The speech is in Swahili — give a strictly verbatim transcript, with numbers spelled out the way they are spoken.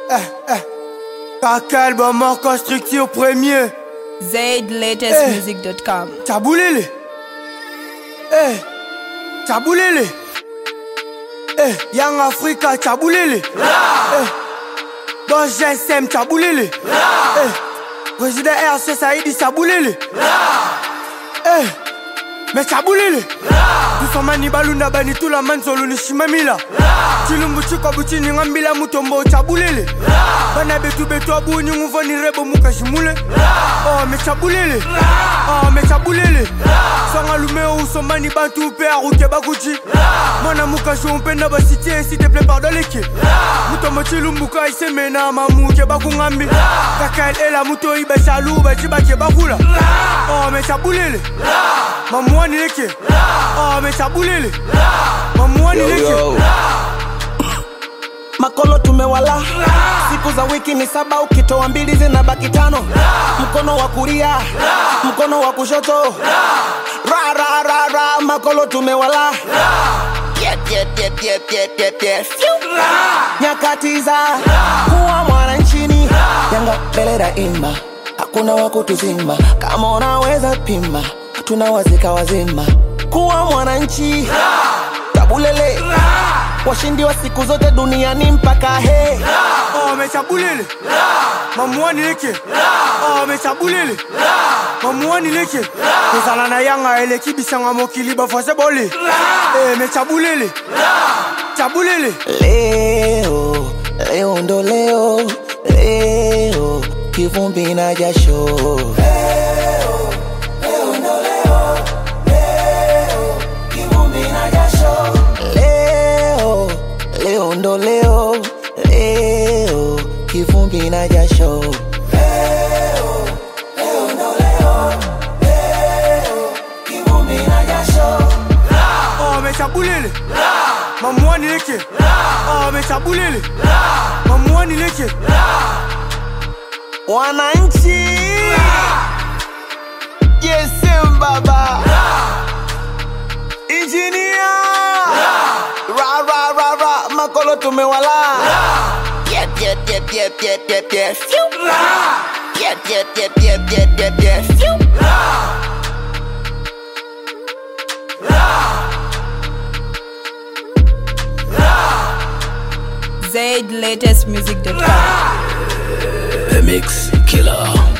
Eh, eh. Kaka album en construction premier. Zaid latest music dot com. Taboulele. Eh. Taboulele. Eh. Young Africa Taboulele. Eh. Don G S M Taboulele. Eh. Président R C Saïdi Taboulele. Eh. Mais Taboulele. Tusomani balunda bani tula manzolo ni shimamila. Chilumbu chiko buchi ni ngambila mutombo Taboulele. Bana betu betu abu ni nguvoni rebo mukashimule. Oh me Taboulele. Oh me Taboulele. Sanga lumeo usomani bantu pe aruke bakuchi. Mwana mukashi umpenda basitie s'il te plaît pardonne-le. Mutombo chilumbu ka isemena mamuke bakungambi. Kakal ela muto ibe salou bachi bache bakula. Oh me Taboulele. Mamuani leke. Oh me Taboulele. Mamuani leke. Makolo tumewala. Siku za wiki ni saba ukitoa mbili zinabaki tano. Mkono wa kulia, mkono wa kushoto. Ra ra ra ra makolo tumewala. Yep yep yep yep yep yep yep. Nyakati za kuwa mwananchini. Yanga mbele daima, hakuna wa kutuzima. Kama unaweza pima, tunawazika wazima. Kuwa mwananchi Taboulele. Washindi wa siku zote duniani mpaka he. Oh me Taboulele. Mamuani leke. Oh me Taboulele. Mamuani leke. Kozala na yanga eleki bisanga mokili bafose bole. Eh me Taboulele. Taboulele. Leo, leo ndo leo. Leo, kivumbi na jasho. Leo, leo ndo leo. Leo, kivumbi na jasho. Leo, leo ndo leo. Leo, kivumbi na jasho. Leo, leo ndo leo. Leo, kivumbi na jasho. Oh me Taboulele. Mamuani leke. Oh me Taboulele. Mamuani leke. Wananchi Yes baba Engineer Ra ra ra ra makolo tumewala. Yep yep yep yep yep yep yep. Yep yep yep yep yep yep yep. Zaid latest music dot com. The Mix Killer.